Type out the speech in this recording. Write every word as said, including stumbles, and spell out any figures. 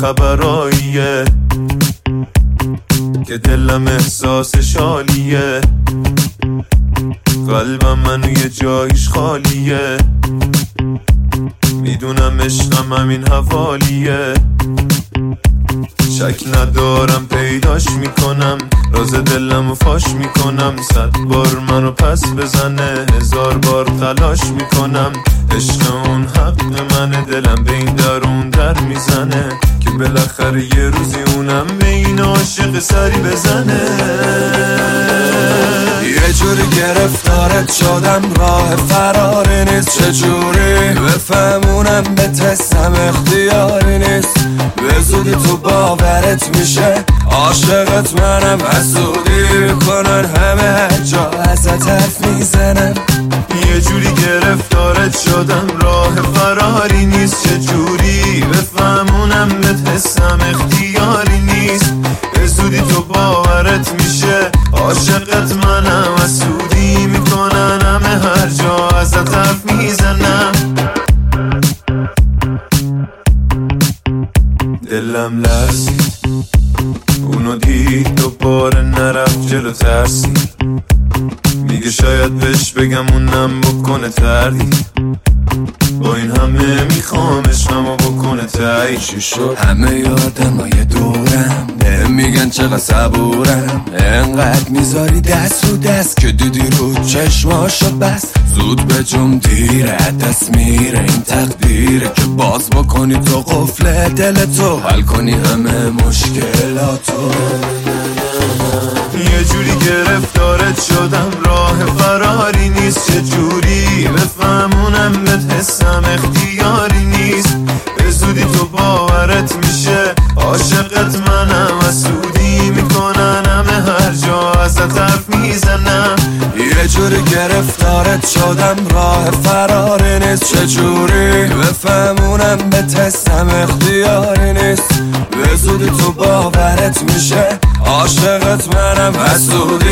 خبراییه که دلم احساس شالیه، قلبم منو یه جایش خالیه، میدونم عشقم همین حوالیه، شک ندارم پیداش میکنم، راز دلمو فاش میکنم، صد بار منو پس بزنه هزار بار تلاش میکنم، عشق اون حق منه، دلم به این در اون در میزنه که بالاخره یه روزی اونم به این عاشق سری بزنه. یه جوری گرفتارت شدم راه فراری نیست، چجوری بفهمونم به تستم اختیاری نیست، به زودی تو باورت میشه عاشقت منم، حسودی کنن همه هر جا ازت حرف میزنم. یه جوری گرفتارت شدم راه فراری نیست، چجوری بفهمونم به تستم اختیاری نیست، به زودی تو باورت میشه عاشقت منم، حسودی میکنن همه هر جا ازت حرف میزنم. دلم لرزید اونو دید دوباره نرفت جلو ترسید، میگه شاید بهش بگم اونم بکنه تردید، با این همه میخوام عشقمو بکنه تایید. چی شد؟ همه یادمای دورم به میگن چقدر صبورم، انقدر میذاری دست و دست که دیدی رو چشماشو بس، زود به جم دیره دست میره این تقدیره که باز بکنی تو قفل دل تو، حل کنی همه مشکلاتو. یه جوری گرفتارت شدم راه فراری نیست، چه جوری بفهمونم به حسم اختیاری نیست، به زودی تو باورت میشه عاشقت منم، حسودی میکنن همه هر جا ازت حرف میزنم. یه جوری گرفتارت شدم راه فراری نیست، چه جوری بفهمونم به تستم اختیاری نیست، به زودی تو باورت میشه عاشقت منم، حسودی